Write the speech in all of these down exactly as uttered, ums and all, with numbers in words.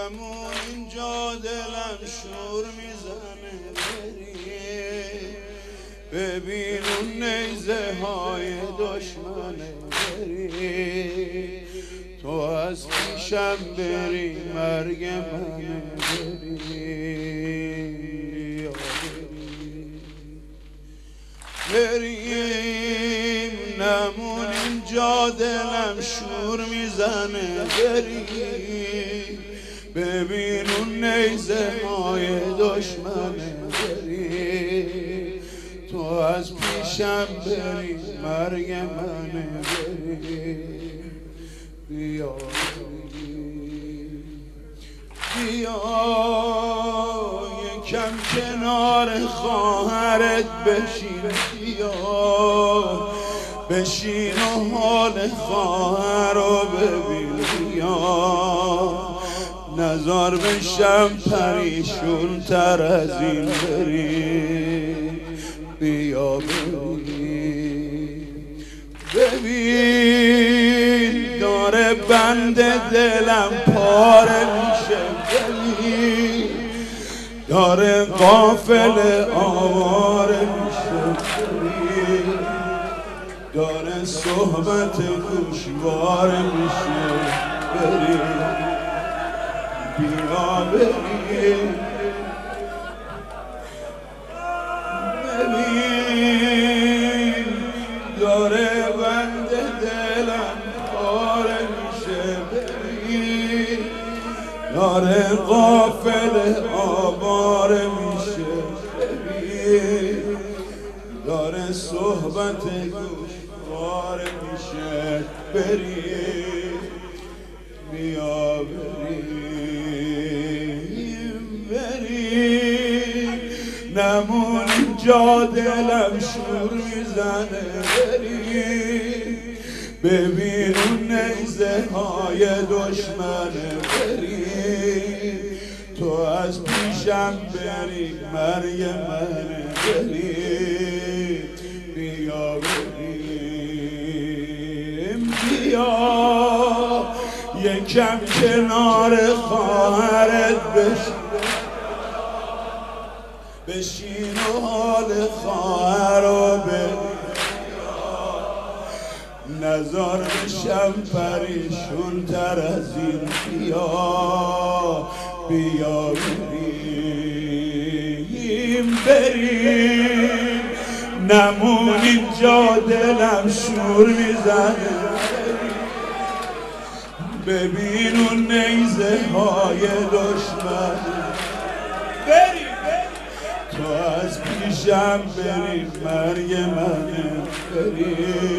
نمون اینجا دلم شور میزنه بری ببین اون نیزه های دشمنه بری تو از پیشم بری مرگ منه بری بریم نمون اینجا دلم شور میزنه بری ببین اون نیزه های دشمنه بری تو از پیشم بری مرگ منه بری بیا بیا یکم کنار خواهرت بشین بیا بشین و حال خواهر رو ببین بیا نزار بشم پریشون تر از این بری بیا ببین ببین داره بند دلم پاره میشه ببین داره غافل آواره میشه ببین داره صحبت گوشواره میشه بری بیا ببین ببین داره بند دلم پاره میشه ببین داره غافل آواره میشه ببین داره صحبت گوشواره میشه بری بیا بریم بریم نمون اینجا دلم شور میزنه بریم ببین اون نیزه های دشمنه بریم تو از پیشم بری مرگ منه بریم بیا بریم بیا یکم کنار خواهرت بشین بشین و حال خواهر رو ببین نزار بشم پریشون تر از این بیا بیا بریم بریم نمون اینجا دلم شور میزنه ببین اون نیزه های دشمن بری تو از پیشم بری مرگ منه بری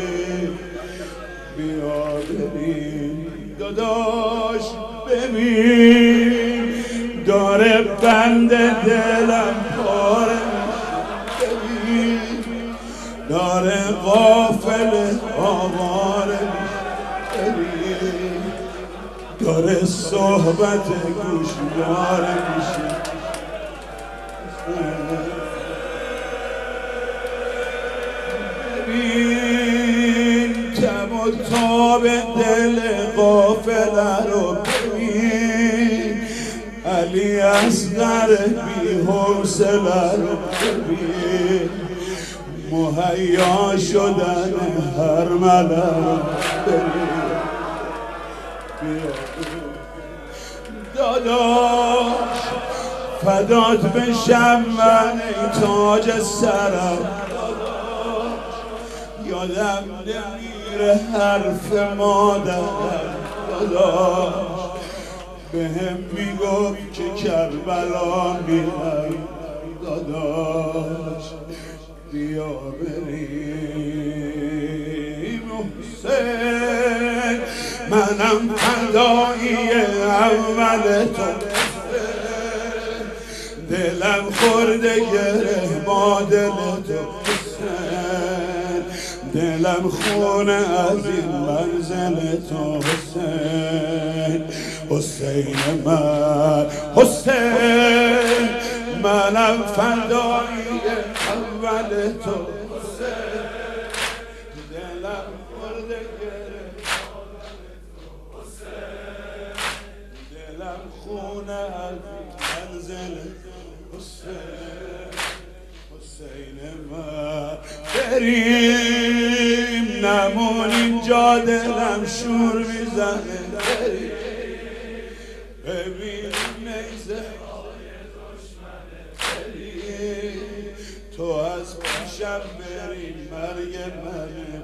بیا بریم داداش ببین داره بند دلم پاره ببین داره غافل آواره ببین داره صحبت گوشواره میشه ببین تب و تاب دل غافل رو ببین علی اصغر بی حوصله رو ببین مهیا شدن هر مله رو ببین داداش فدات بشم من ای تاج سرم یادم نمیره حرف مادرم داداش بهم میگفت که کربلا میای داداش بیا بریم حسین منم فدایی اول تو دلم خورده گره با دل تو حسین دلم خونه از این منزل تو حسین حسین من حسین منم فدایی اول تو حسین دلم خورده گره دلم خون میزنه حسین حسین من بریم نمون اینجا دلم شور میزنه بریم ببین نیزه تو از پیشم بریم مرگ منه